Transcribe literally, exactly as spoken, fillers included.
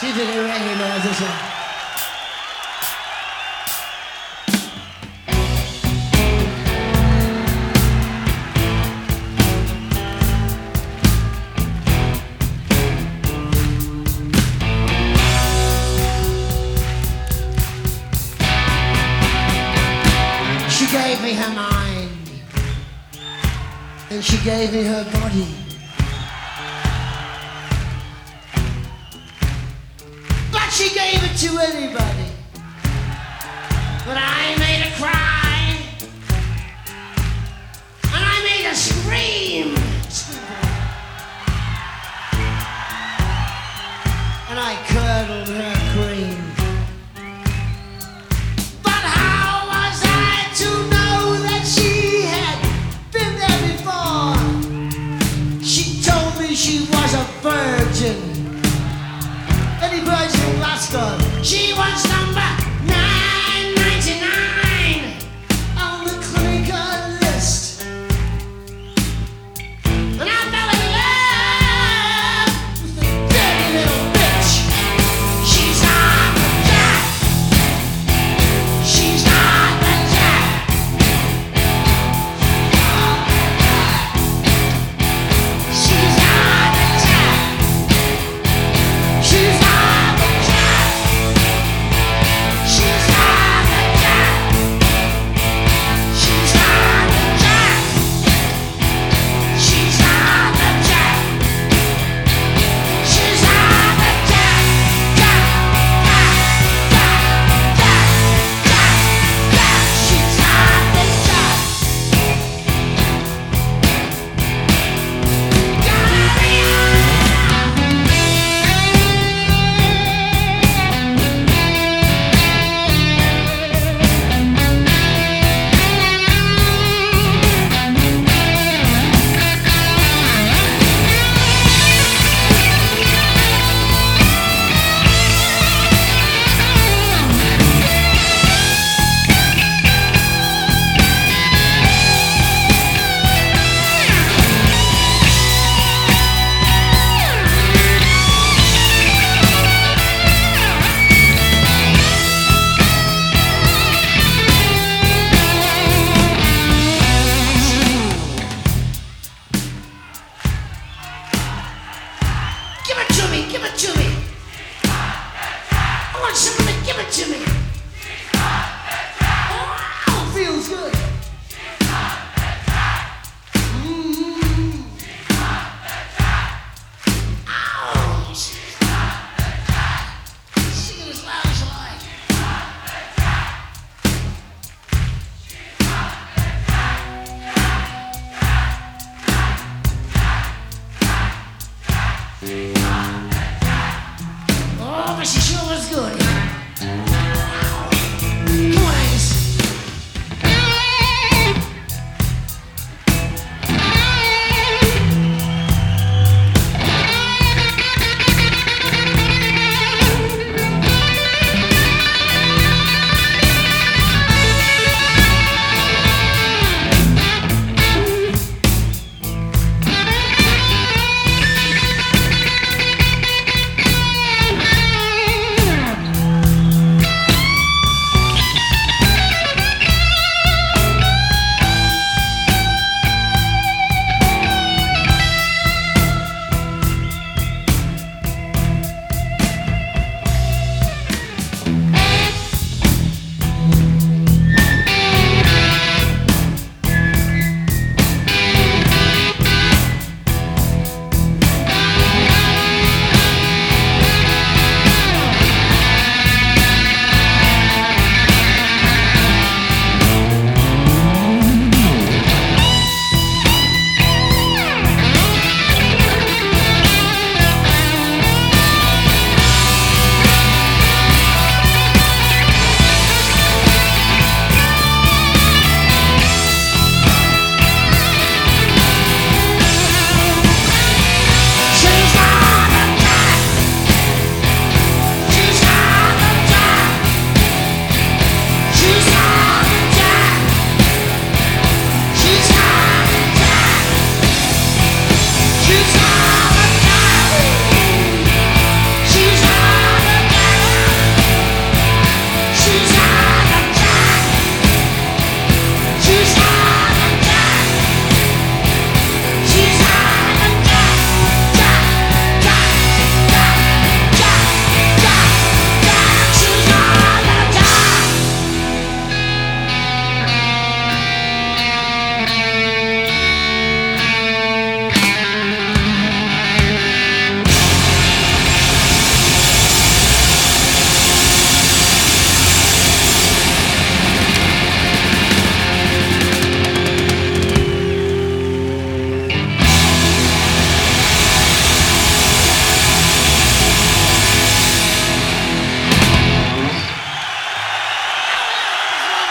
See if you can recognize this one. She gave me her mind, and she gave me her body. But she gave it to anybody. But I made her cry, and I made her scream, and I curdled her cream. She was a virgin. Any virgin lost her. She was number nine ninety-nine on the clinical list. And I fell in love with the dirty little bitch. She's not the jack. She's not the jack. She's not. Give it to me, give it to me. I want somebody to give it to me.